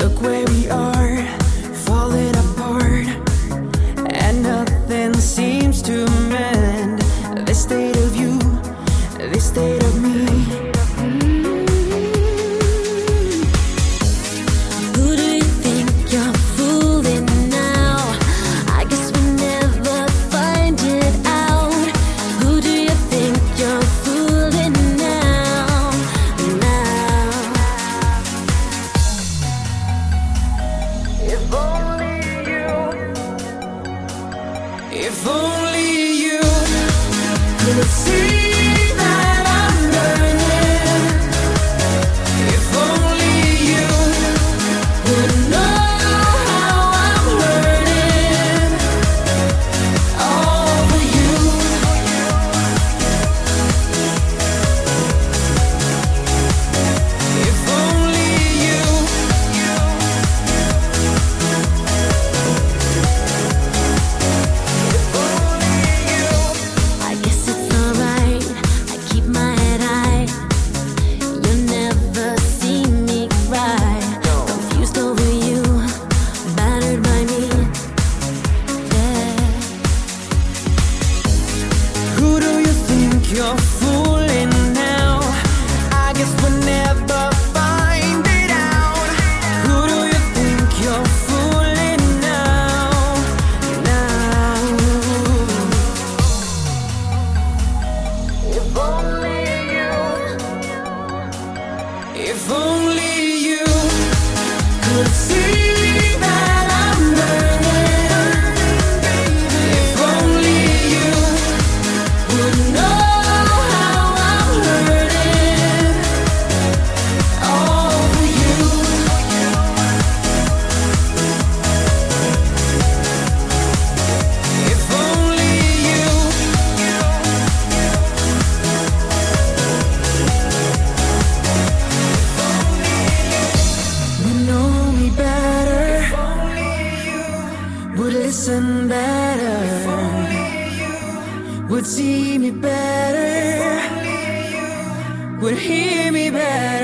Look where we are, falling apart, and nothing seems to mend. This state of you, this state of me. Who do you think you're fooling now? I guess we'll never find it out. Who do you think you're fooling now? If only you could see that I'm burning. If only you would know how I'm hurting over you. If only you. I guess it's alright. I keep my head high. You'll never see me cry. Confused over you, battered by me. Yeah. Who do you think you're fooling now? I guess we'll never find it out. Who do you think you're fooling now? If only you. If only you could see that I'm burning. If only you would know how I'm hurting over you. If only you. Would know me better, would listen better, would see me better, would hear me better.